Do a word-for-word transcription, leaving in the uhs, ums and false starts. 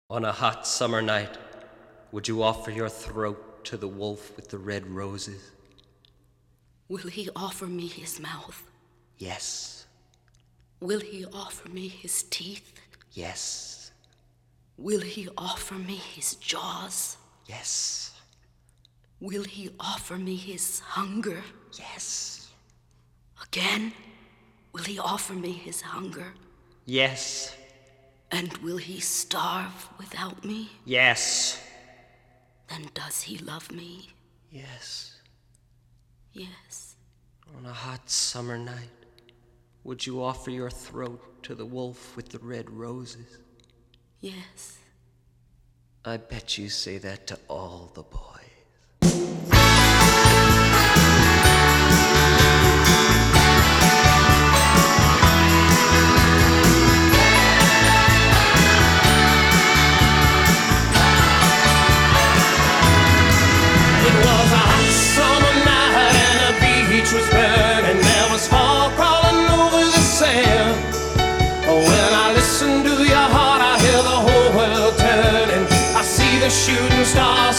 On a hot summer night, would you offer your throat to the wolf with the red roses? Will he offer me his mouth? Yes. Will he offer me his teeth? Yes. Will he offer me his jaws? Yes. Will he offer me his hunger? Yes. Again, will he offer me his hunger? Yes. And will he starve without me? Yes. Then does he love me? Yes. Yes. On a hot summer night, would you offer your throat to the wolf with the red roses? Yes. I bet you say that to all the boys. Was burning, there was fog crawling over the sand. When I listen to your heart, I hear the whole world turning. I see the shooting stars